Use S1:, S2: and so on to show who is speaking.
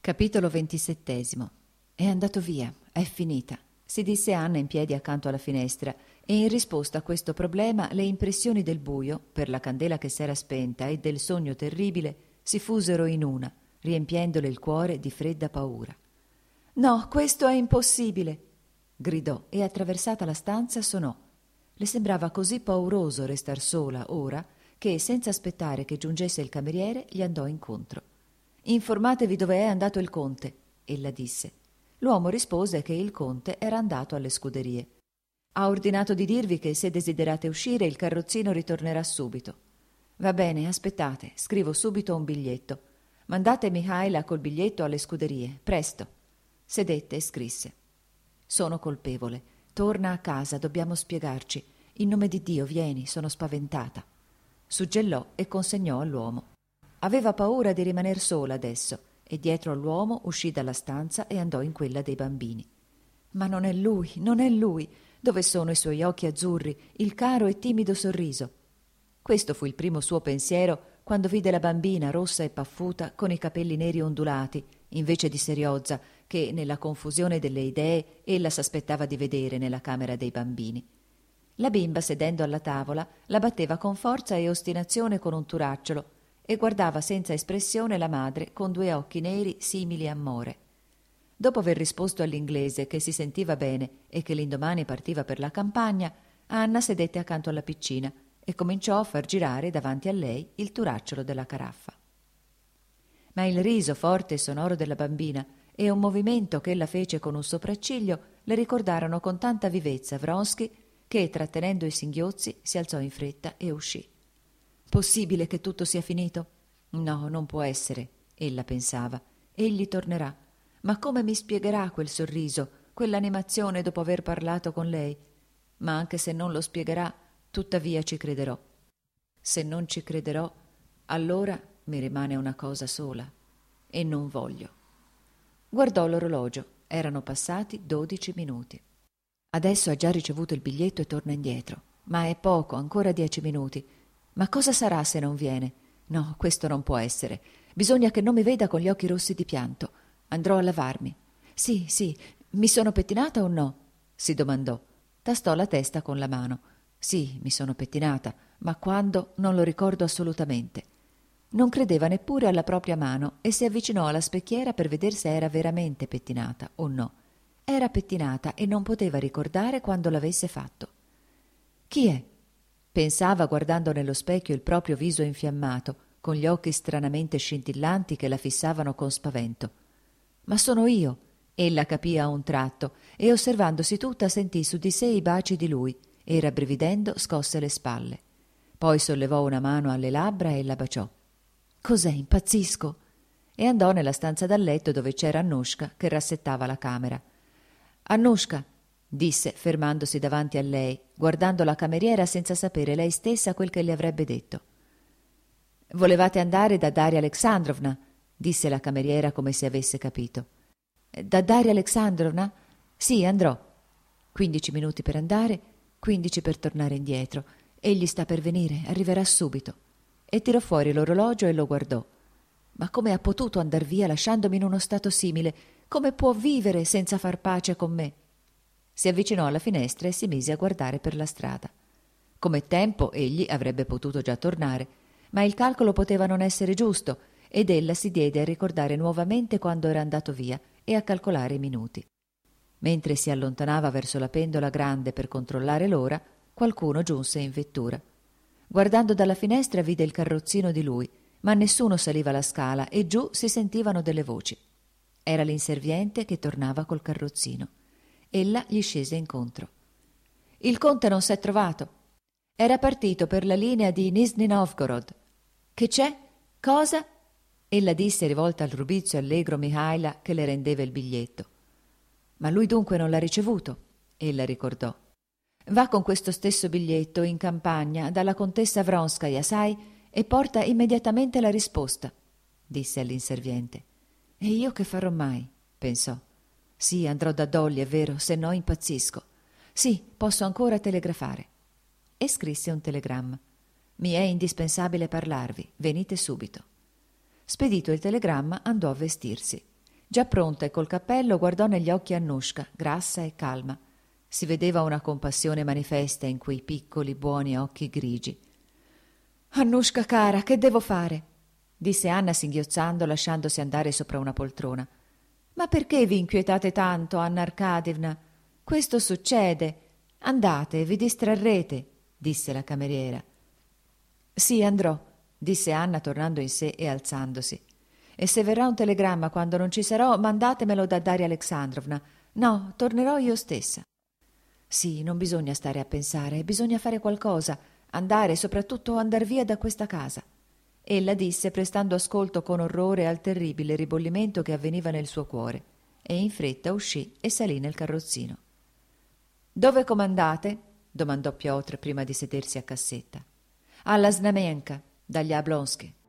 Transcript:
S1: Capitolo 27. È andato via, è finita, si disse Anna in piedi accanto alla finestra, e in risposta a questo problema le impressioni del buio, per la candela che s'era spenta, e del sogno terribile si fusero in una, riempiendole il cuore di fredda paura. «No, questo è impossibile!» gridò, e attraversata la stanza sonò. Le sembrava così pauroso restar sola ora che, senza aspettare che giungesse il cameriere, gli andò incontro. «Informatevi dove è andato il conte», ella disse. L'uomo rispose che il conte era andato alle scuderie. «Ha ordinato di dirvi che se desiderate uscire il carrozzino ritornerà subito». «Va bene, aspettate, scrivo subito un biglietto. Mandate Mihaela col biglietto alle scuderie, presto». Sedette e scrisse. «Sono colpevole. Torna a casa, dobbiamo spiegarci. In nome di Dio, vieni, sono spaventata». Suggellò e consegnò all'uomo. Aveva paura di rimaner sola adesso, e dietro all'uomo uscì dalla stanza e andò in quella dei bambini. Ma non è lui, non è lui. Dove sono i suoi occhi azzurri, il caro e timido sorriso? Questo fu il primo suo pensiero quando vide la bambina rossa e paffuta con i capelli neri ondulati, invece di Seriozza, che nella confusione delle idee ella s'aspettava di vedere nella camera dei bambini. La bimba, sedendo alla tavola, la batteva con forza e ostinazione con un turacciolo e guardava senza espressione la madre con due occhi neri simili a more. Dopo aver risposto all'inglese che si sentiva bene e che l'indomani partiva per la campagna, Anna sedette accanto alla piccina e cominciò a far girare davanti a lei il turacciolo della caraffa. Ma il riso forte e sonoro della bambina e un movimento che ella fece con un sopracciglio le ricordarono con tanta vivezza Vronsky che, trattenendo i singhiozzi, si alzò in fretta e uscì. «Possibile che tutto sia finito? No, non può essere», ella pensava. «Egli tornerà. Ma come mi spiegherà quel sorriso, quell'animazione dopo aver parlato con lei? Ma anche se non lo spiegherà, tuttavia ci crederò. Se non ci crederò, allora mi rimane una cosa sola, e non voglio». Guardò l'orologio. Erano passati 12 minuti. Adesso ha già ricevuto il biglietto e torna indietro. Ma è poco, ancora 10 minuti. Ma cosa sarà se non viene? No, questo non può essere. Bisogna che non mi veda con gli occhi rossi di pianto. Andrò a lavarmi. Sì, mi sono pettinata o no? Si domandò. Tastò la testa con la mano. Sì, mi sono pettinata, ma quando non lo ricordo assolutamente. Non credeva neppure alla propria mano e si avvicinò alla specchiera per vedere se era veramente pettinata o no. Era pettinata e non poteva ricordare quando l'avesse fatto. «Chi è?» pensava guardando nello specchio il proprio viso infiammato, con gli occhi stranamente scintillanti che la fissavano con spavento. «Ma sono io», ella capì a un tratto, e osservandosi tutta sentì su di sé i baci di lui, e rabbrividendo scosse le spalle. Poi sollevò una mano alle labbra e la baciò. «Cos'è, impazzisco?» E andò nella stanza da letto dove c'era Annushka che rassettava la camera. «Annushka», disse fermandosi davanti a lei, guardando la cameriera senza sapere lei stessa quel che le avrebbe detto. «Volevate andare da Daria Alexandrovna?» disse la cameriera come se avesse capito. «Da Daria Alexandrovna? Sì, andrò. 15 minuti per andare, 15 per tornare indietro. Egli sta per venire, arriverà subito». E tirò fuori l'orologio e lo guardò. «Ma come ha potuto andar via lasciandomi in uno stato simile? Come può vivere senza far pace con me?» Si avvicinò alla finestra e si mise a guardare per la strada. Come tempo egli avrebbe potuto già tornare, ma il calcolo poteva non essere giusto, ed ella si diede a ricordare nuovamente quando era andato via e a calcolare i minuti. Mentre si allontanava verso la pendola grande per controllare l'ora, qualcuno giunse in vettura. Guardando dalla finestra vide il carrozzino di lui, ma nessuno saliva la scala e giù si sentivano delle voci. Era l'inserviente che tornava col carrozzino. Ella gli scese incontro. «Il conte non s'è trovato. Era partito per la linea di Nizhny Novgorod». «Che c'è? Cosa?» ella disse rivolta al rubizzo e allegro Mihaela che le rendeva il biglietto. «Ma lui dunque non l'ha ricevuto?» ella ricordò. «Va con questo stesso biglietto in campagna dalla contessa Vronskaja, sai, e porta immediatamente la risposta», disse all'inserviente. «E io che farò mai?» pensò. «Sì, andrò da Dolly, è vero, se no impazzisco. Sì, posso ancora telegrafare». E scrisse un telegramma. «Mi è indispensabile parlarvi, venite subito». Spedito il telegramma, andò a vestirsi. Già pronta e col cappello guardò negli occhi Annushka, grassa e calma. Si vedeva una compassione manifesta in quei piccoli, buoni occhi grigi. «Annushka cara, che devo fare?» disse Anna singhiozzando, lasciandosi andare sopra una poltrona. «Ma perché vi inquietate tanto, Anna Arkadievna? Questo succede. Andate, vi distrarrete», disse la cameriera. «Sì, andrò», disse Anna tornando in sé e alzandosi. «E se verrà un telegramma quando non ci sarò, mandatemelo da Daria Alexandrovna. No, tornerò io stessa». «Sì, non bisogna stare a pensare, bisogna fare qualcosa, andare, soprattutto andar via da questa casa». Ella disse, prestando ascolto con orrore al terribile ribollimento che avveniva nel suo cuore, e in fretta uscì e salì nel carrozzino. «Dove comandate?» domandò Piotr prima di sedersi a cassetta. «Alla Znamenka, dagli Ablonske».